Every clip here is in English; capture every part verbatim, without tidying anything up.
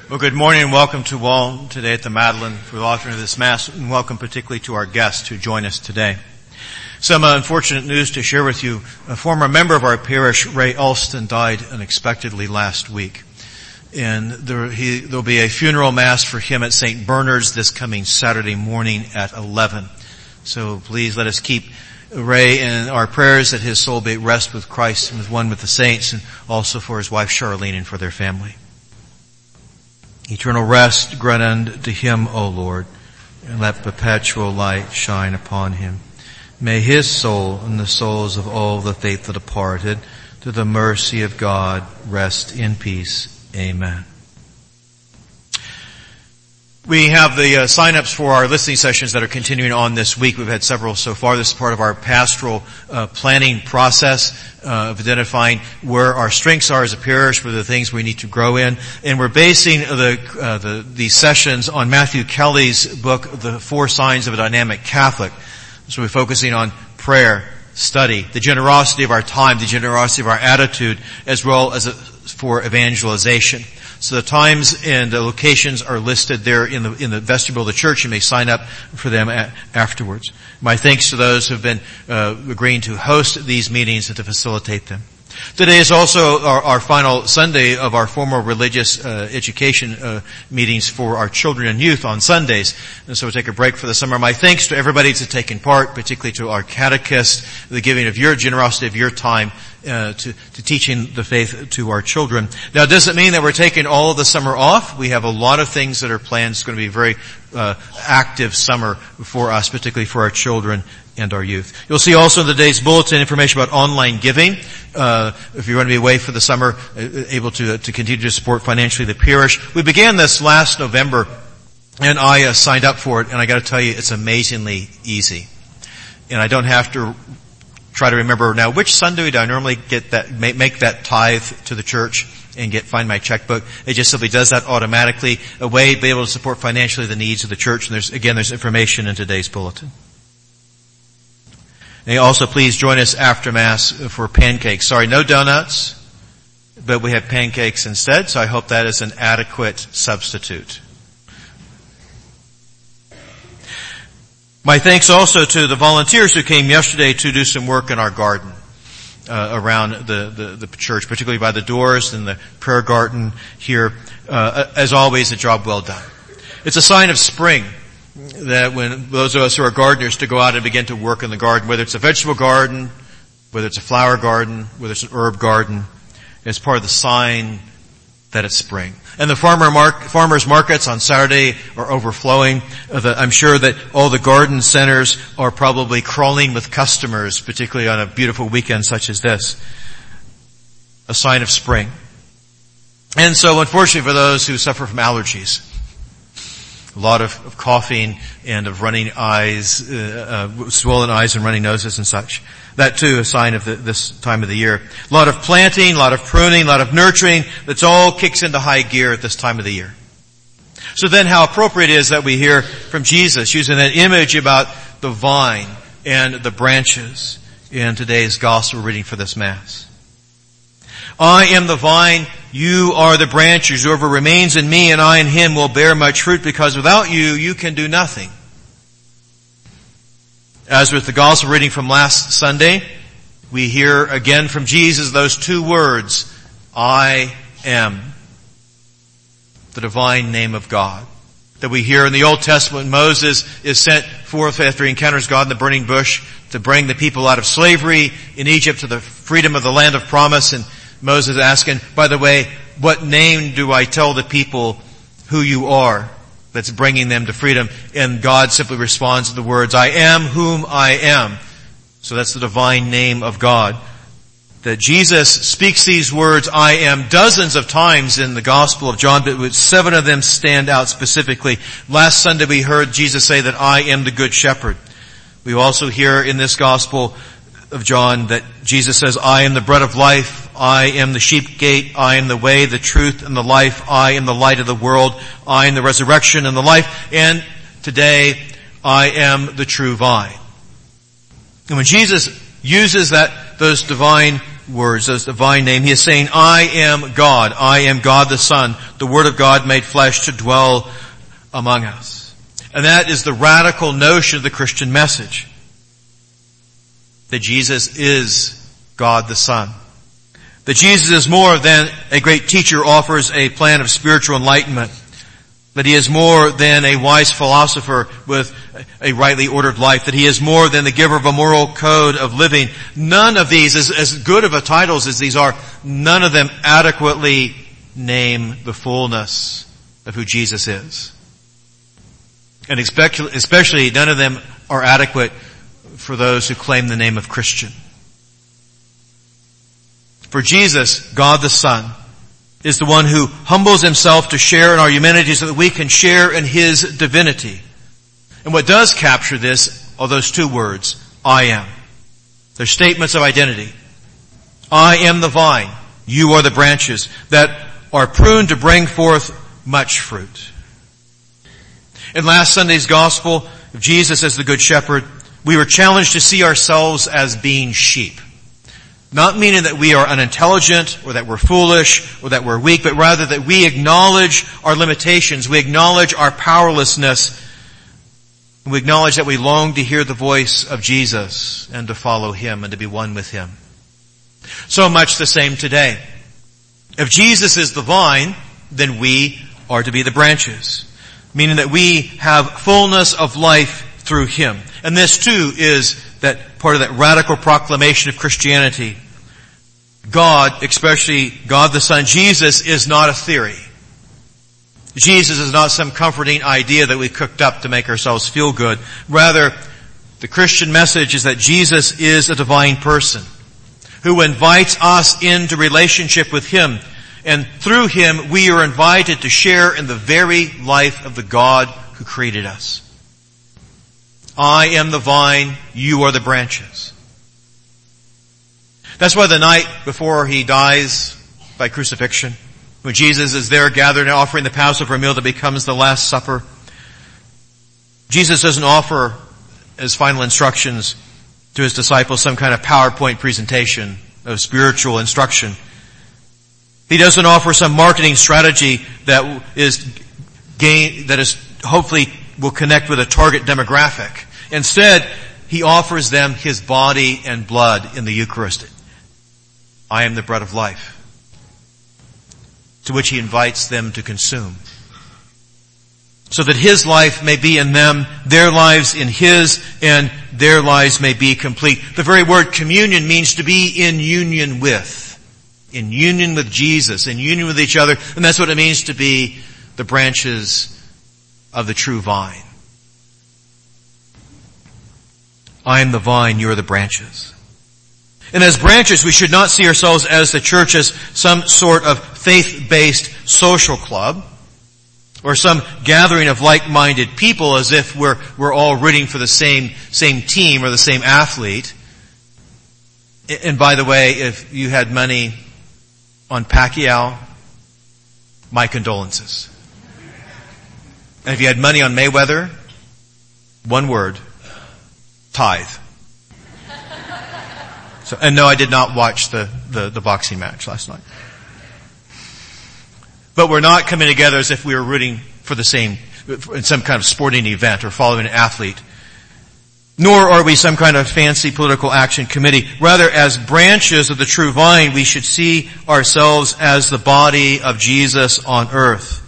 Well, good morning and welcome to all today at the Madeleine for the offering of this Mass, and welcome particularly to our guests who join us today. Some uh, unfortunate news to share with you. A former member of our parish, Ray Alston, died unexpectedly last week. And there he, there'll be a funeral Mass for him at Saint Bernard's this coming Saturday morning at eleven. So please let us keep Ray in our prayers that his soul may rest with Christ and with one with the saints, and also for his wife Charlene and for their family. Eternal rest grant unto him, O Lord, and let perpetual light shine upon him. May his soul and the souls of all the faithful departed, to the mercy of God, rest in peace. Amen. We have the uh, sign-ups for our listening sessions that are continuing on this week. We've had several so far. This is part of our pastoral uh, planning process uh, of identifying where our strengths are as a parish, where the things we need to grow in. And we're basing the, uh, the, the sessions on Matthew Kelly's book, The Four Signs of a Dynamic Catholic. So we're focusing on prayer, study, the generosity of our time, the generosity of our attitude, as well as a, for evangelization. So the times and the locations are listed there in the in the vestibule of the church. You may sign up for them a- afterwards. My thanks to those who have been uh, agreeing to host these meetings and to facilitate them. Today is also our, our final Sunday of our formal religious uh, education uh, meetings for our children and youth on Sundays. And so we'll take a break for the summer. My thanks to everybody who's taken part, particularly to our catechist, the giving of your generosity of your time uh, to, to teaching the faith to our children. Now, it doesn't mean that we're taking all of the summer off. We have a lot of things that are planned. It's going to be a very uh, active summer for us, particularly for our children and our youth. You'll see also in today's bulletin information about online giving. Uh, if you're going to be away for the summer, uh, able to uh, to continue to support financially the parish. We began this last November, and I uh, signed up for it, and I got to tell you, it's amazingly easy. And I don't have to try to remember now which Sunday do I normally get that make, make that tithe to the church and get find my checkbook. It just simply does that automatically. A way to be able to support financially the needs of the church. And there's again, there's information in today's bulletin. May also please join us after Mass for pancakes. Sorry, no donuts, but we have pancakes instead, so I hope that is an adequate substitute. My thanks also to the volunteers who came yesterday to do some work in our garden uh, around the, the, the church, particularly by the doors and the prayer garden here. Uh, as always, a job well done. It's a sign of spring that when those of us who are gardeners to go out and begin to work in the garden, whether it's a vegetable garden, whether it's a flower garden, whether it's an herb garden, it's part of the sign that it's spring. And the farmer mark, farmers markets on Saturday are overflowing. I'm sure that all the garden centers are probably crawling with customers, particularly on a beautiful weekend such as this. A sign of spring. And so unfortunately for those who suffer from allergies, a lot of, of coughing and of running eyes, uh, uh, swollen eyes and running noses and such. That too, a sign of the, this time of the year. A lot of planting, a lot of pruning, a lot of nurturing. That's all kicks into high gear at this time of the year. So then how appropriate it is that we hear from Jesus using that image about the vine and the branches in today's gospel reading for this Mass. I am the vine, you are the branches. Whoever remains in me and I in him will bear much fruit, because without you, you can do nothing. As with the gospel reading from last Sunday, we hear again from Jesus those two words, I am, the divine name of God. That we hear in the Old Testament, Moses is sent forth after he encounters God in the burning bush to bring the people out of slavery in Egypt to the freedom of the land of promise. And Moses asking, by the way, what name do I tell the people who you are that's bringing them to freedom? And God simply responds to the words, I am whom I am. So that's the divine name of God. That Jesus speaks these words, I am, dozens of times in the Gospel of John, but seven of them stand out specifically. Last Sunday we heard Jesus say that I am the Good Shepherd. We also hear in this Gospel of John that Jesus says, I am the bread of life, I am the sheep gate, I am the way, the truth, and the life, I am the light of the world, I am the resurrection and the life, and today I am the true vine. And when Jesus uses that, those divine words, those divine name, he is saying, I am God. I am God the Son, the Word of God made flesh to dwell among us. And that is the radical notion of the Christian message. That Jesus is God the Son. That Jesus is more than a great teacher offers a plan of spiritual enlightenment. That he is more than a wise philosopher with a rightly ordered life. That he is more than the giver of a moral code of living. None of these, as, as good of a titles as these are, none of them adequately name the fullness of who Jesus is. And especially, especially none of them are adequate for those who claim the name of Christian. For Jesus, God the Son, is the one who humbles himself to share in our humanity so that we can share in his divinity. And what does capture this are those two words, I am. They're statements of identity. I am the vine, you are the branches that are pruned to bring forth much fruit. In last Sunday's gospel of Jesus as the Good Shepherd, we were challenged to see ourselves as being sheep. Not meaning that we are unintelligent or that we're foolish or that we're weak, but rather that we acknowledge our limitations, we acknowledge our powerlessness, and we acknowledge that we long to hear the voice of Jesus and to follow him and to be one with him. So much the same today. If Jesus is the vine, then we are to be the branches, meaning that we have fullness of life through him. And this too is that part of that radical proclamation of Christianity. God, especially God the Son, Jesus is not a theory. Jesus is not some comforting idea that we cooked up to make ourselves feel good. Rather, the Christian message is that Jesus is a divine person who invites us into relationship with him. And through him, we are invited to share in the very life of the God who created us. I am the vine, you are the branches. That's why the night before he dies by crucifixion, when Jesus is there gathered and offering the Passover meal that becomes the Last Supper, Jesus doesn't offer as final instructions to his disciples some kind of PowerPoint presentation of spiritual instruction. He doesn't offer some marketing strategy that is gain, that is hopefully will connect with a target demographic. Instead, he offers them his body and blood in the Eucharist. I am the bread of life, to which he invites them to consume, so that his life may be in them, their lives in his, and their lives may be complete. The very word communion means to be in union with, in union with Jesus, in union with each other, and that's what it means to be the branches of the true vine. I am the vine, you are the branches. And as branches, we should not see ourselves as the church as some sort of faith-based social club or some gathering of like-minded people as if we're, we're all rooting for the same, same team or the same athlete. And by the way, if you had money on Pacquiao, my condolences. And if you had money on Mayweather, one word, tithe. So, and no, I did not watch the, the, the boxing match last night. But we're not coming together as if we were rooting for the same, in some kind of sporting event or following an athlete. Nor are we some kind of fancy political action committee. Rather, as branches of the true vine, we should see ourselves as the body of Jesus on earth.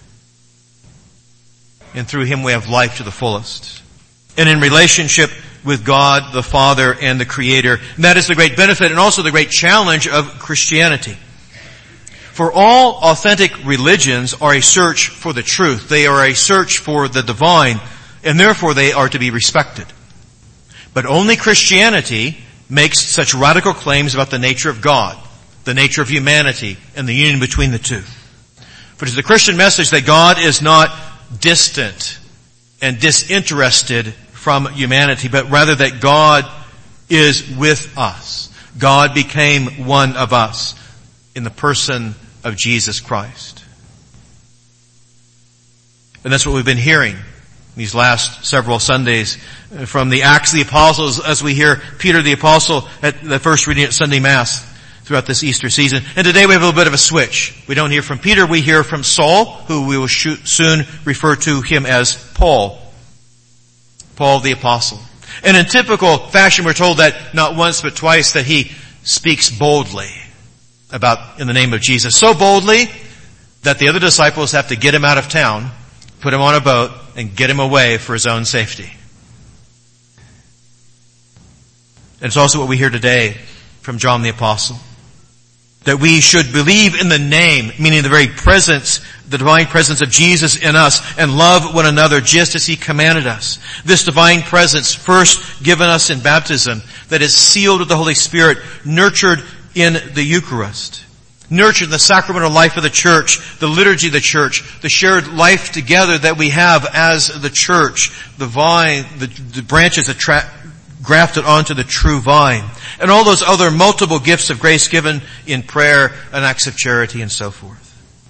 And through him we have life to the fullest. And in relationship with God, the Father, and the Creator. And that is the great benefit and also the great challenge of Christianity. For all authentic religions are a search for the truth. They are a search for the divine, and therefore they are to be respected. But only Christianity makes such radical claims about the nature of God, the nature of humanity, and the union between the two. For it is the Christian message that God is not distant and disinterested from humanity, but rather that God is with us. God became one of us in the person of Jesus Christ. And that's what we've been hearing these last several Sundays from the Acts of the Apostles as we hear Peter the Apostle at the first reading at Sunday Mass throughout this Easter season. And today we have a little bit of a switch. We don't hear from Peter, we hear from Saul, who we will soon refer to him as Paul. Paul the Apostle. And in typical fashion, we're told that not once but twice that he speaks boldly about in the name of Jesus. So boldly that the other disciples have to get him out of town, put him on a boat, and get him away for his own safety. And it's also what we hear today from John the Apostle. That we should believe in the name, meaning the very presence, the divine presence of Jesus in us, and love one another just as he commanded us. This divine presence first given us in baptism, that is sealed with the Holy Spirit, nurtured in the Eucharist, nurtured in the sacramental life of the church, the liturgy of the church, the shared life together that we have as the church, the vine, the, the branches that tra- grafted onto the true vine, and all those other multiple gifts of grace given in prayer and acts of charity and so forth.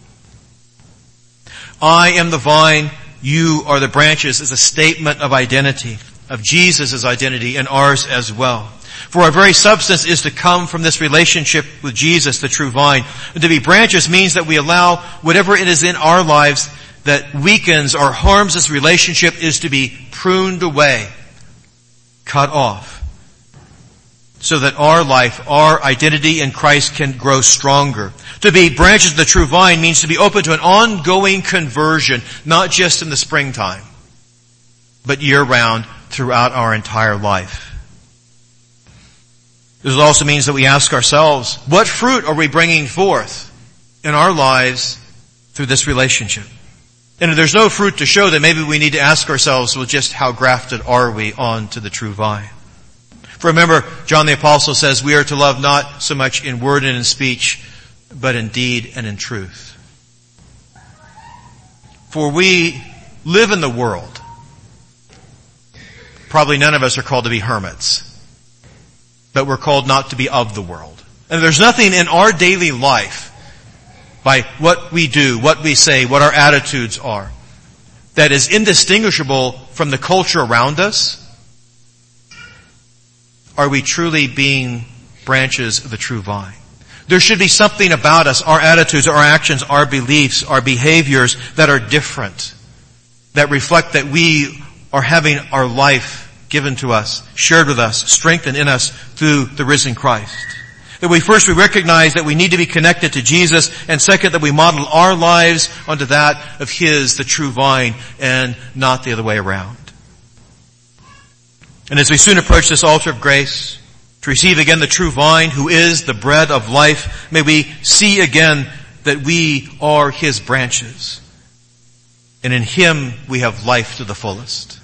I am the vine, you are the branches is a statement of identity, of Jesus' identity and ours as well. For our very substance is to come from this relationship with Jesus, the true vine. And to be branches means that we allow whatever it is in our lives that weakens or harms this relationship is to be pruned away, cut off, so that our life, our identity in Christ can grow stronger. To be branches of the true vine means to be open to an ongoing conversion, not just in the springtime, but year-round throughout our entire life. This also means that we ask ourselves, what fruit are we bringing forth in our lives through this relationship? And if there's no fruit to show, then maybe we need to ask ourselves, well, just how grafted are we onto the true vine? For remember, John the Apostle says we are to love not so much in word and in speech, but in deed and in truth. For we live in the world. Probably none of us are called to be hermits, but we're called not to be of the world. And there's nothing in our daily life, by what we do, what we say, what our attitudes are, that is indistinguishable from the culture around us. Are we truly being branches of the true vine? There should be something about us, our attitudes, our actions, our beliefs, our behaviors that are different, that reflect that we are having our life given to us, shared with us, strengthened in us through the risen Christ. That we first we recognize that we need to be connected to Jesus, and second that we model our lives onto that of His, the true vine, and not the other way around. And as we soon approach this altar of grace, to receive again the true vine who is the bread of life, may we see again that we are His branches. And in Him we have life to the fullest.